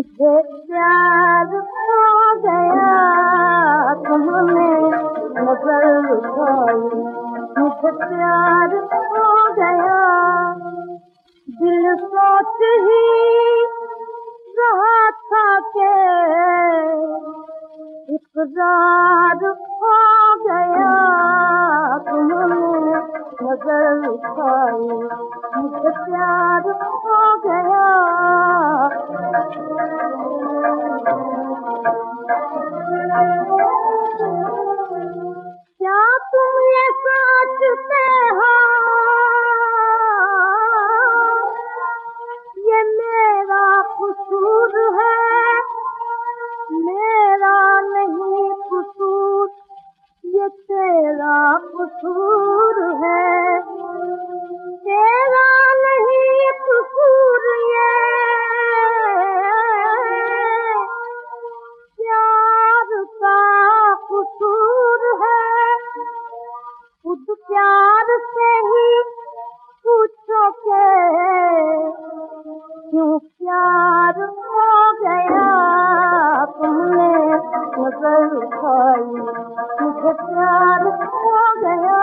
मुझे प्यार हो गया, तुमने नजर उठाई। मुझे प्यार हो गया, दिल सोच ही रहा था कि इकरार हो गया, तुमने नजर उठाई। मुझे प्यार हो गया। क्या तुम ये सोचते हो ये मेरा कसूर है? मेरा नहीं कसूर, ये तेरा कसूर है। तेरा नहीं कसूर, ये प्यार का कसूर है। खुद प्यार से ही पूछो के क्यों प्यार हो गया, तुमने नजर उठाई। मुझे प्यार हो गया।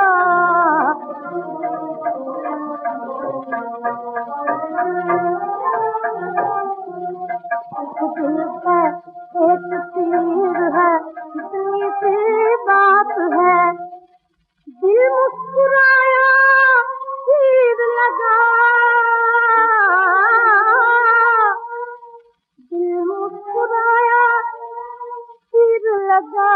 दिल है एक तीर है, इतनी सी बात है। दिल मुस्कुराया तीर लगा, दिल मुस्कुराया तीर लगा।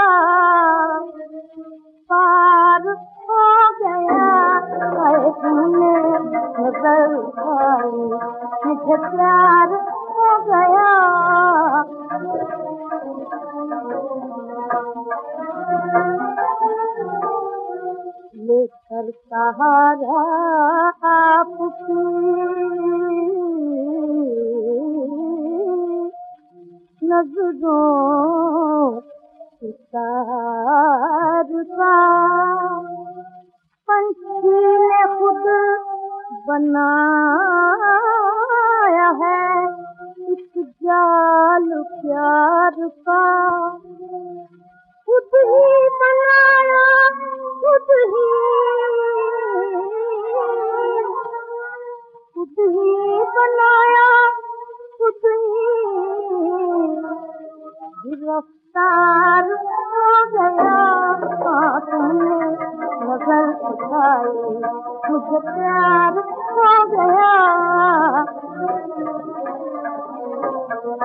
पार हो गया है, तुमने नजर उठाई। मुझे प्यार हो गया। लेकर सहारा आपकी नजरों की तारता, पंछी ने खुद बनाया है इस जाल प्यार का। खुद ही बनाया, खुद ही बनाया, खुद ही गिरफ्तार हो गया। तुमने नजर उठाई। मुझे प्यार हो गया।